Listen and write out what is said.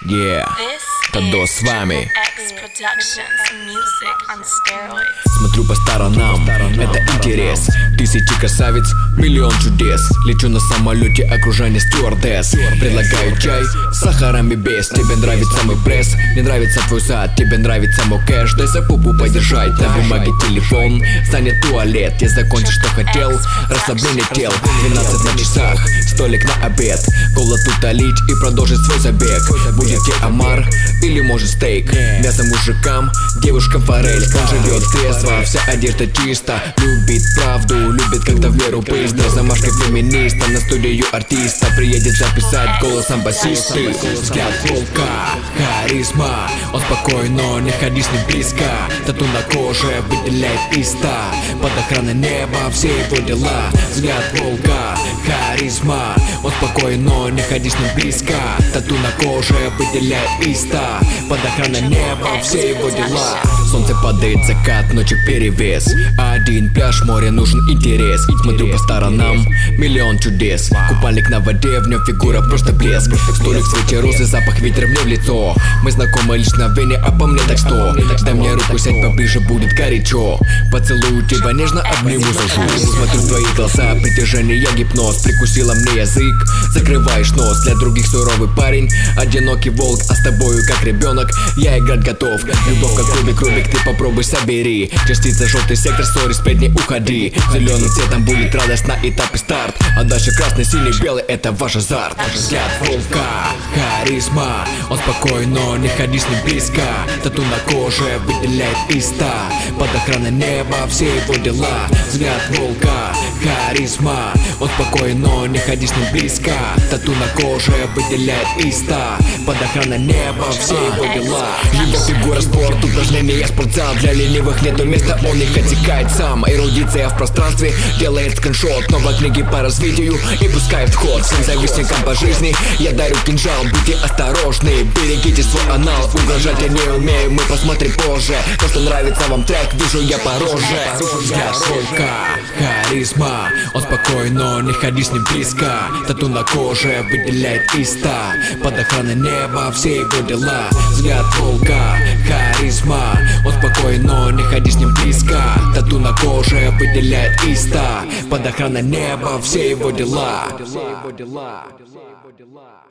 Тадо с вами. Смотрю по сторонам, это интерес. Тысячи красавиц, миллион чудес. Лечу на самолете, окружение стюардесс. Предлагаю чай с сахаром и без. Тебе нравится мой пресс, мне нравится твой сад. Тебе нравится мой кэш, дай за пупу подержать. На бумаге телефон, станет туалет. Я закончу, что хотел, расслабление тел. 12 на часах, столик на обед. Голод утолить и продолжить свой забег. Будете омар или может стейк. Мясо мужикам, девушкам форель. Он живет трезво, вся одежда чисто. Любит правду, любит когда в меру быстро. Замашка феминиста, на студию артиста. Приедет записать голосом басисты. Взгляд волка, харизма. Он спокоен, но не ходи с ним близко. Тату на коже выделяет иста. Под охраной неба все его дела. Взгляд волка, харизма. Он спокоен, но не ходи с ним близко. Тату на коже выделяет иста. Под охраной неба все его дела. Солнце падает, закат, ночью перевес. Один пляж, море, нужен интерес. Смотрю по сторонам, миллион чудес. Купальник на воде, в нем фигура просто блеск. Столик в цвете розы, запах ветра мне в лицо. Мы знакомы лишь на вене, а по мне так что. Дай мне руку, сядь поближе, будет горячо. Поцелую тебя нежно, обниму, зажу. Смотрю в твои глаза, притяжение, гипноз. Прикусила мне язык, закрываешь нос. Для других суровый парень, одинокий волк. А с тобою как ребенок, я играть готов. Любовь как кубик, Рубик, ты попробуй собери. Частица желтый сектор, сори, сплеть не уходи. Зеленым цветом будет радость на этапе старт. А дальше красный, синий, белый, это ваш азарт. Взгляд волка, харизма. Он спокоен, но не ходи с ним близко. Тату на коже выделяет иста. Под охраной неба все его дела. Взгляд волка, харизма. Он спокоен, но не ходи с ним близко. Тату на коже выделяет иста. Под охраной неба все его дела. Его фигура, спорт, упражнения, спортзал. Для ленивых нету места, он их отсекает сам. Эрудиция в пространстве делает скриншот новой книги по развитию и пускает в ход. Всем завистникам по жизни я дарю кинжал. Будьте осторожны, берегите свой анал. Угрожать я не умею, мы посмотрим позже. То, что нравится вам трек, вижу я по роже. Взгляд волка, харизма. Он спокоен, но не ходи с ним близко. Тату на коже выделяет иста. Под охраной неба все его дела. Взгляд волка, харизма. Он спокоен, но не ходи с ним близко. Тату на коже выделяет иста. Под охраной неба все его дела.